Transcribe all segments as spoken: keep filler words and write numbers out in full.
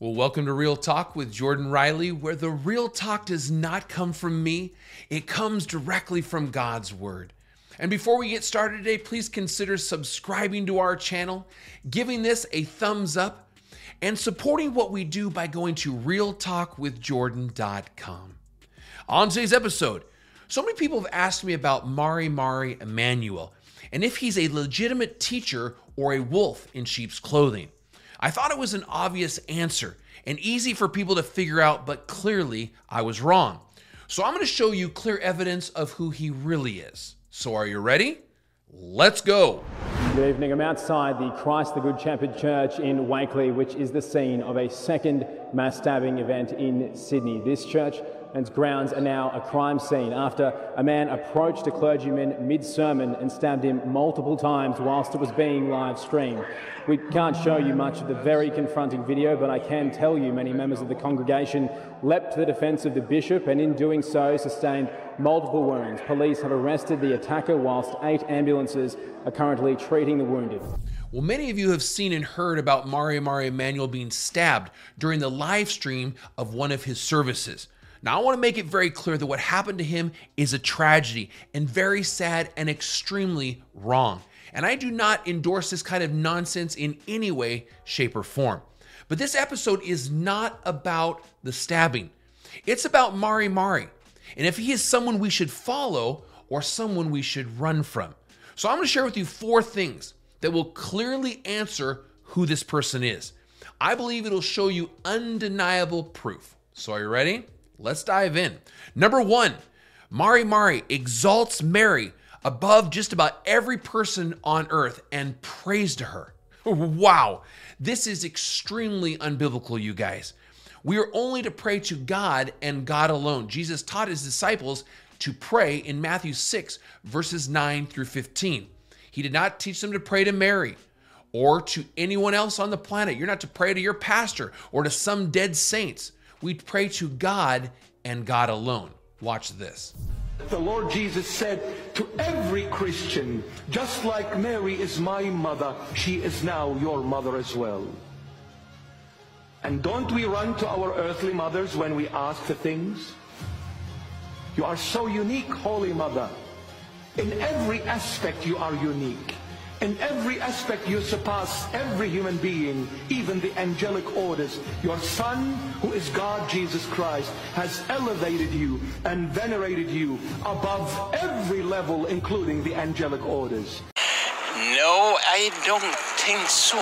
Well, welcome to Real Talk with Jordan Riley, where the real talk does not come from me. It comes directly from God's Word. And before we get started today, please consider subscribing to our channel, giving this a thumbs up, and supporting what we do by going to real talk with jordan dot com. On today's episode, so many people have asked me about Mari Mari Emanuel and if he's a legitimate teacher or a wolf in sheep's clothing. I thought it was an obvious answer and easy for people to figure out, but clearly I was wrong. So I'm going to show you clear evidence of who he really is. So are you ready? Let's go. Good evening. I'm outside the Christ the Good Shepherd Church in Wakeley, which is the scene of a second mass stabbing event in Sydney. This church and its grounds are now a crime scene after a man approached a clergyman mid-sermon and stabbed him multiple times whilst it was being live streamed. We can't show you much of the very confronting video, but I can tell you many members of the congregation leapt to the defence of the bishop and in doing so sustained multiple wounds. Police have arrested the attacker whilst eight ambulances are currently treating the wounded. Well, many of you have seen and heard about Mari Mari Emanuel being stabbed during the live stream of one of his services. Now, I want to make it very clear that what happened to him is a tragedy and very sad and extremely wrong. And I do not endorse this kind of nonsense in any way, shape, or form. But this episode is not about the stabbing. It's about Mari Mari, and if he is someone we should follow or someone we should run from. So I'm going to share with you four things that will clearly answer who this person is. I believe it'll show you undeniable proof. So are you ready? Let's dive in. Number one, Mari Mari exalts Mary above just about every person on earth and prays to her. Wow, this is extremely unbiblical, you guys. We are only to pray to God and God alone. Jesus taught his disciples to pray in Matthew six, verses nine through fifteen. He did not teach them to pray to Mary or to anyone else on the planet. You're not to pray to your pastor or to some dead saints. We pray to God and God alone. Watch this. The Lord Jesus said to every Christian, just like Mary is my mother, she is now your mother as well. And don't we run to our earthly mothers when we ask for things? You are so unique, Holy Mother. In every aspect you are unique. In every aspect you surpass every human being, even the angelic orders. Your Son, who is God Jesus Christ, has elevated you and venerated you above every level, including the angelic orders. No, I don't think so.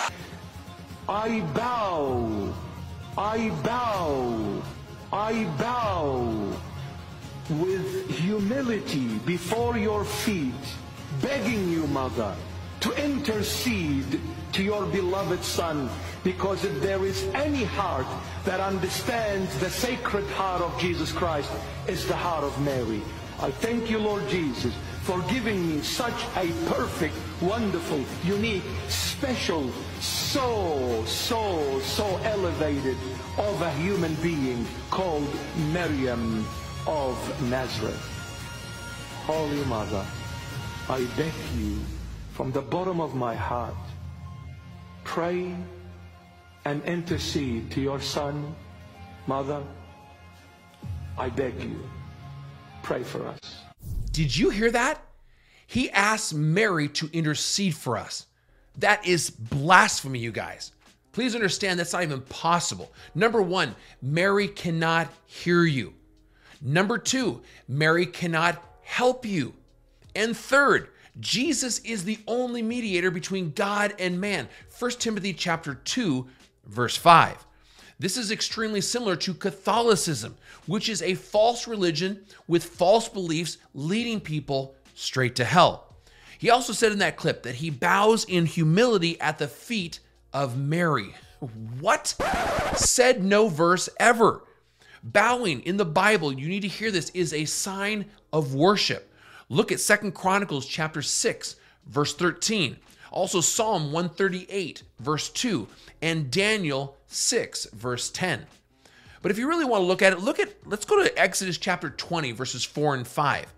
I bow, I bow, I bow with humility before your feet, begging you, Mother, to intercede to your beloved Son, because if there is any heart that understands the sacred heart of Jesus Christ, is the heart of Mary. I thank you, Lord Jesus, for giving me such a perfect, wonderful, unique, special, so, so, so elevated of a human being called Miriam of Nazareth. Holy Mother, I beg you from the bottom of my heart, pray and intercede to your Son. Mother, I beg you, pray for us. Did you hear that? He asked Mary to intercede for us. That is blasphemy, you guys. Please understand that's not even possible. Number one, Mary cannot hear you. Number two, Mary cannot help you. And third, Jesus is the only mediator between God and man. First Timothy chapter two, verse five. This is extremely similar to Catholicism, which is a false religion with false beliefs leading people straight to hell. He also said in that clip that he bows in humility at the feet of Mary. What? Said no verse ever. Bowing in the Bible, you need to hear this, is a sign of worship. Look at Second Chronicles chapter six, verse thirteen. Also Psalm one thirty-eight, verse two, and Daniel six, verse ten. But if you really want to look at it, look at, let's go to Exodus chapter twenty, verses four and five.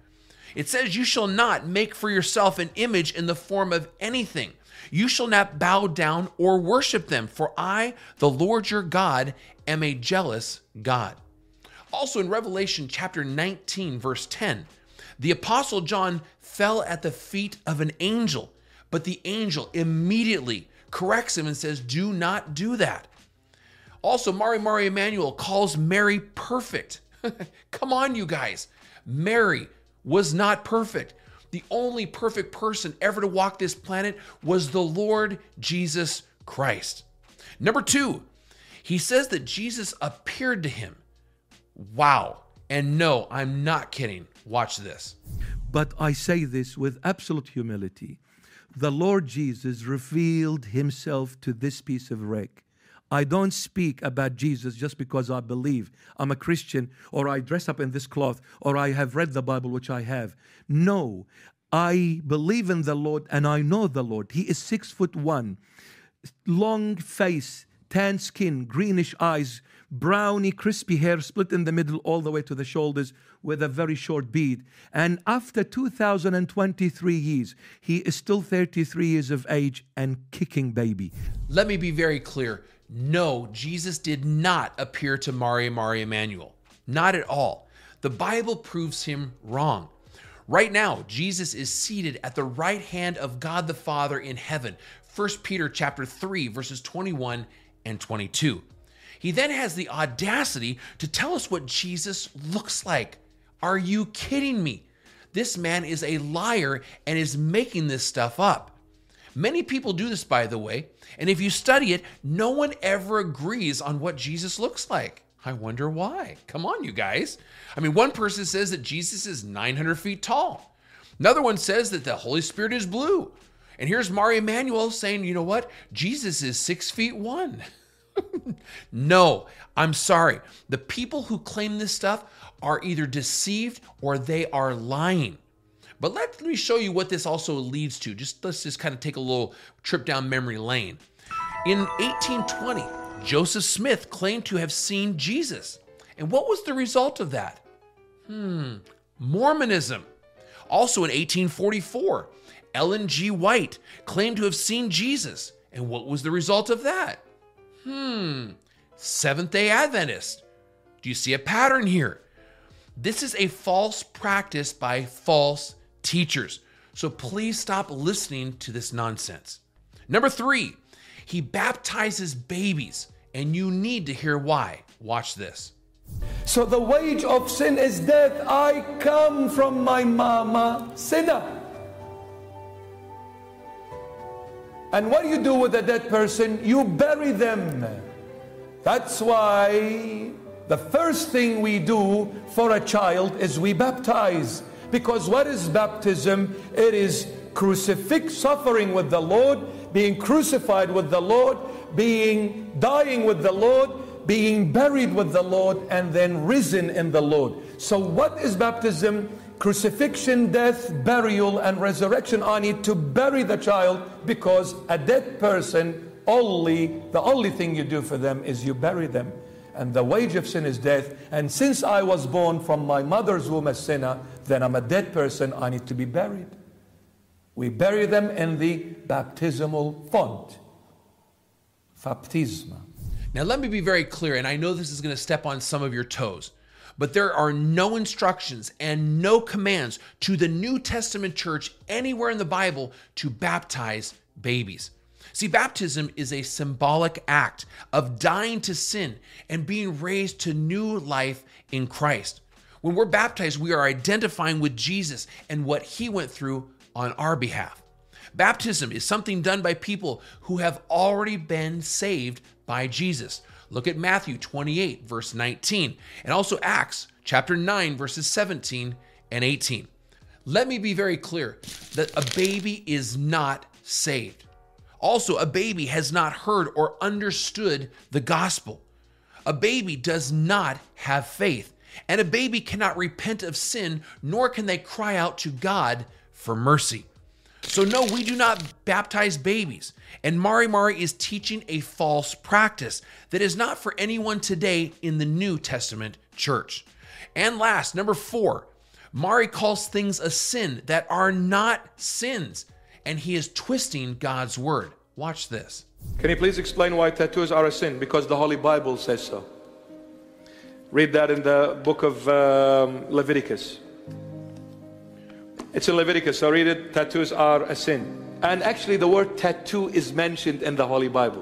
It says, you shall not make for yourself an image in the form of anything. You shall not bow down or worship them, for I, the Lord your God, am a jealous God. Also in Revelation chapter nineteen, verse ten, the Apostle John fell at the feet of an angel, but the angel immediately corrects him and says, do not do that. Also, Mari Mari Emanuel calls Mary perfect. Come on, you guys. Mary was not perfect. The only perfect person ever to walk this planet was the Lord Jesus Christ. Number two, he says that Jesus appeared to him. Wow. And no, I'm not kidding. Watch this. But I say this with absolute humility. The Lord Jesus revealed himself to this piece of wreck. I don't speak about Jesus just because I believe I'm a Christian, or I dress up in this cloth, or I have read the Bible, which I have. No, I believe in the Lord and I know the Lord. He is six foot one, long face, tan skin, greenish eyes, browny, crispy hair split in the middle all the way to the shoulders with a very short beard. And after two thousand twenty-three years, he is still thirty-three years of age and kicking baby. Let me be very clear. No, Jesus did not appear to Mari Mari Emanuel. Not at all. The Bible proves him wrong. Right now, Jesus is seated at the right hand of God the Father in heaven. First Peter chapter three, verses twenty-one and twenty-two. He then has the audacity to tell us what Jesus looks like. Are you kidding me? This man is a liar and is making this stuff up. Many people do this, by the way, and if you study it, no one ever agrees on what Jesus looks like. I wonder why. Come on, you guys. I mean, one person says that Jesus is nine hundred feet tall. Another one says that the Holy Spirit is blue. And here's Mari Emanuel saying, you know what? Jesus is six feet one. No, I'm sorry. The people who claim this stuff are either deceived or they are lying. But let me show you what this also leads to. Just let's just kind of take a little trip down memory lane. In eighteen twenty, Joseph Smith claimed to have seen Jesus. And what was the result of that? Hmm, Mormonism. Also in eighteen forty-four, Ellen G. White claimed to have seen Jesus. And what was the result of that? Hmm, Seventh-day Adventist. Do you see a pattern here? This is a false practice by false teachers. So please stop listening to this nonsense. Number three, he baptizes babies, and you need to hear why. Watch this. So the wage of sin is death. I come from my mama, sinner. And what do you do with a dead person? You bury them. That's why the first thing we do for a child is we baptize. Because what is baptism? It is crucifix, suffering with the Lord, being crucified with the Lord, being dying with the Lord, being buried with the Lord, and then risen in the Lord. So what is baptism? Crucifixion, death, burial, and resurrection. I need to bury the child, because a dead person, only the only thing you do for them is you bury them. And the wage of sin is death. And since I was born from my mother's womb a sinner, then I'm a dead person. I need to be buried. We bury them in the baptismal font. Baptisma. Now let me be very clear, and I know this is going to step on some of your toes, but there are no instructions and no commands to the New Testament church anywhere in the Bible to baptize babies. See, baptism is a symbolic act of dying to sin and being raised to new life in Christ. When we're baptized, we are identifying with Jesus and what he went through on our behalf. Baptism is something done by people who have already been saved by Jesus. Look at Matthew twenty-eight, verse nineteen, and also Acts chapter nine, verses seventeen and eighteen. Let me be very clear that a baby is not saved. Also, a baby has not heard or understood the gospel. A baby does not have faith, and a baby cannot repent of sin, nor can they cry out to God for mercy. So no, we do not baptize babies. And Mari Mari is teaching a false practice that is not for anyone today in the New Testament church. And last, number four, Mari calls things a sin that are not sins, and he is twisting God's word. Watch this. Can you please explain why tattoos are a sin? Because the Holy Bible says so. Read that in the book of um, Leviticus. It's in Leviticus, so read it. Tattoos are a sin. And actually the word tattoo is mentioned in the Holy Bible.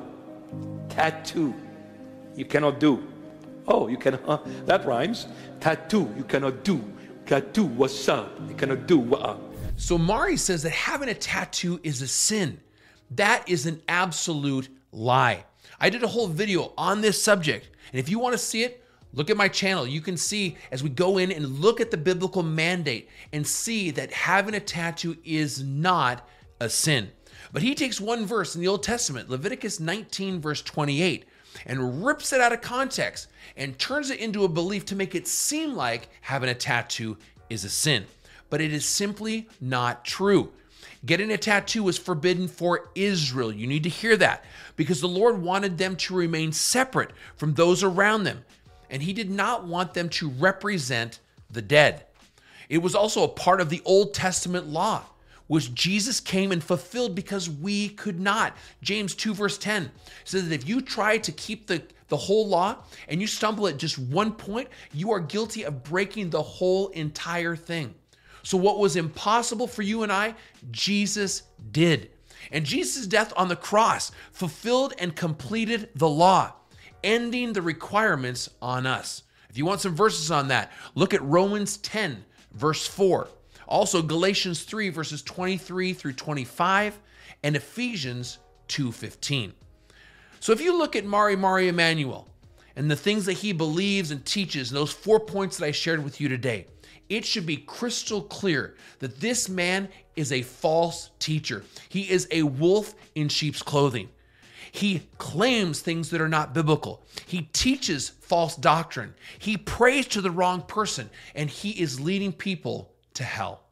Tattoo. You cannot do. Oh, you can, uh, that rhymes. Tattoo, you cannot do. Tattoo, what's up? You cannot do. What? So Mari says that having a tattoo is a sin. That is an absolute lie. I did a whole video on this subject, and if you want to see it, look at my channel. You can see as we go in and look at the biblical mandate and see that having a tattoo is not a sin. But he takes one verse in the Old Testament, Leviticus nineteen, verse twenty-eight, and rips it out of context and turns it into a belief to make it seem like having a tattoo is a sin. But it is simply not true. Getting a tattoo was forbidden for Israel. You need to hear that, because the Lord wanted them to remain separate from those around them, and he did not want them to represent the dead. It was also a part of the Old Testament law, which Jesus came and fulfilled because we could not. James two verse ten says that if you try to keep the, the whole law and you stumble at just one point, you are guilty of breaking the whole entire thing. So what was impossible for you and I, Jesus did. And Jesus' death on the cross fulfilled and completed the law, ending the requirements on us. If you want some verses on that, look at Romans ten, verse four. Also Galatians three, verses twenty-three through twenty-five, and Ephesians two fifteen. So if you look at Mari Mari Emanuel and the things that he believes and teaches, and those four points that I shared with you today, it should be crystal clear that this man is a false teacher. He is a wolf in sheep's clothing. He claims things that are not biblical. He teaches false doctrine. He prays to the wrong person, and he is leading people to hell.